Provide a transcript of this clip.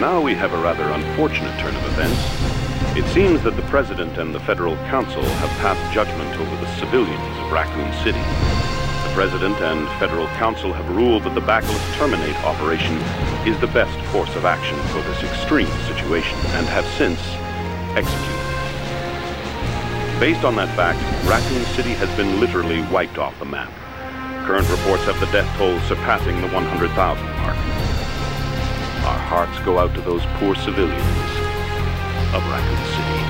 now we have a rather unfortunate turn of events. It seems that the President and the Federal Council have passed judgment over the civilians of Raccoon City. The President and Federal Council have ruled that the Bacillus Terminate operation is the best course of action for this extreme situation, and have since executed. Based on that fact, Raccoon City has been literally wiped off the map. Current reports have the death toll surpassing the 100,000 mark. Our hearts go out to those poor civilians of Raccoon City.